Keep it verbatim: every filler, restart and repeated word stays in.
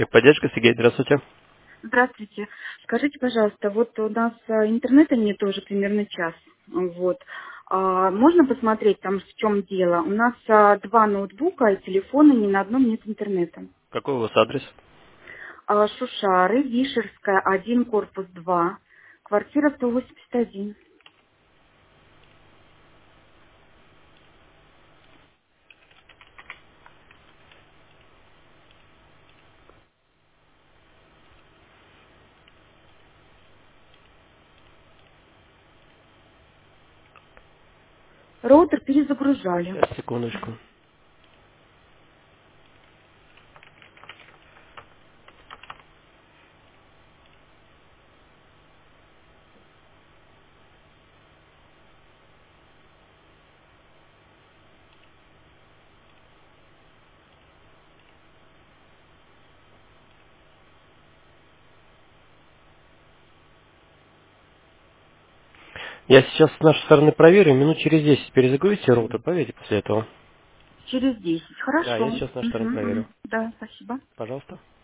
Техподдержка, Сергей, здравствуйте. Здравствуйте. Скажите, пожалуйста, вот у нас а, интернета нет уже примерно час. Вот. А, можно посмотреть там, в чем дело? У нас а, два ноутбука и телефона, ни на одном нет интернета. Какой у вас адрес? А, Шушары, Вишерская, один, корпус два, квартира сто восемьдесят один. Роутер перезагружали. Сейчас, секундочку. Я сейчас с нашей стороны проверю, минут через десять перезагрузите роутер, поверьте после этого. Через десять. Да, я Хорошо. сейчас с нашей стороны Мгм, проверю. мгм. Да, спасибо. Пожалуйста.